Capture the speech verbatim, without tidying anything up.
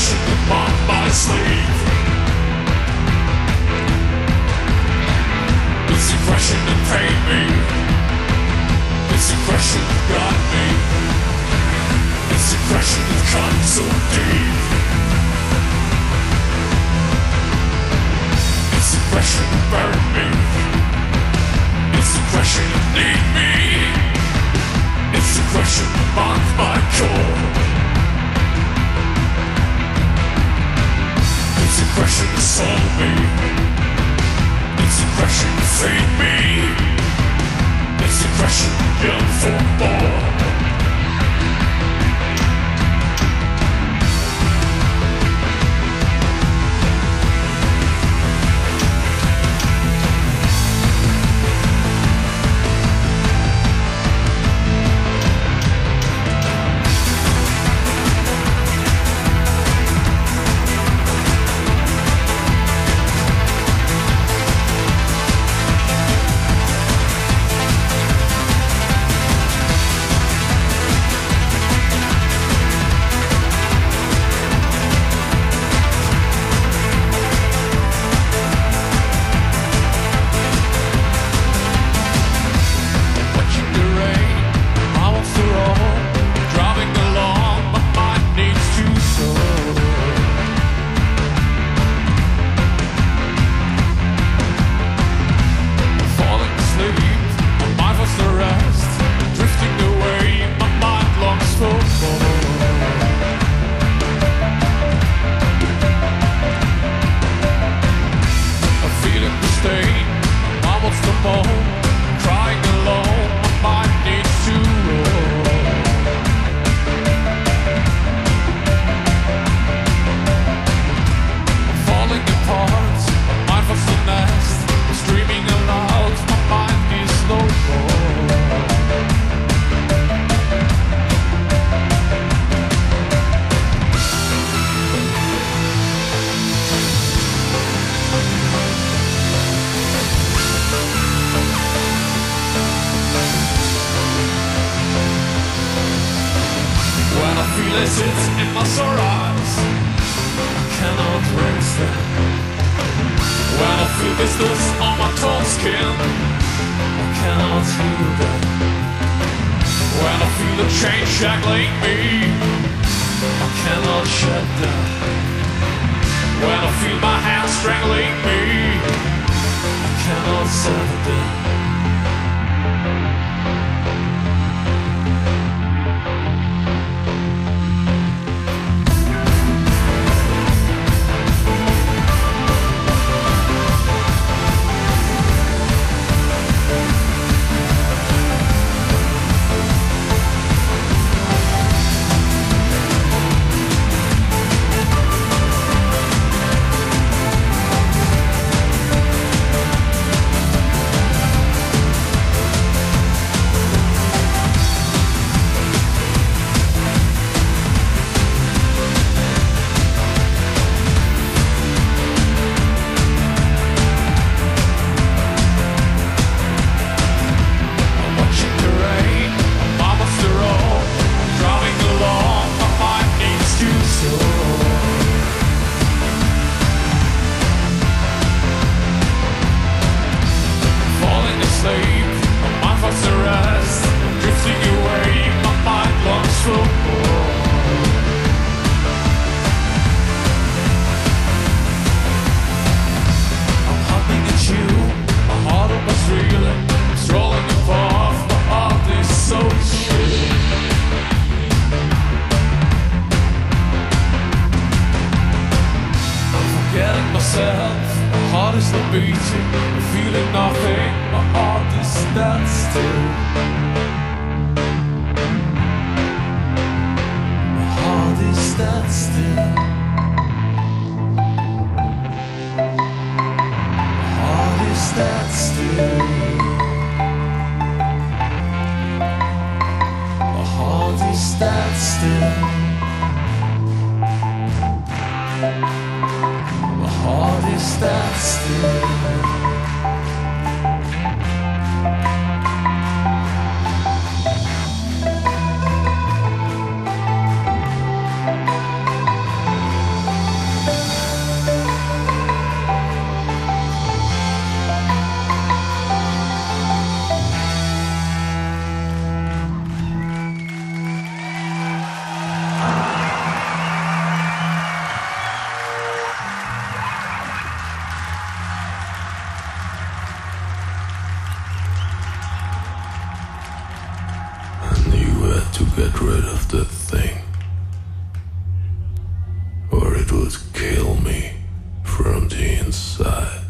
aggression on my sleeve. This aggression that paid me. This aggression that got me. This aggression that cut so deep. This aggression that burned me. This aggression that need me. This aggression that marked my core. This aggression that sold me. This aggression that feed me. This aggression that yearned for more. In my sore eyes, I cannot raise them. When I feel blisters on my torn skin, I cannot heal them. When I feel the chain shackling me, I cannot shed them. When I feel my hands strangling me, I cannot sever them. Feeling nothing, my heart is that still. My heart is that still. My heart is that still. My heart is that still. My heart is that still. it would kill me from the inside.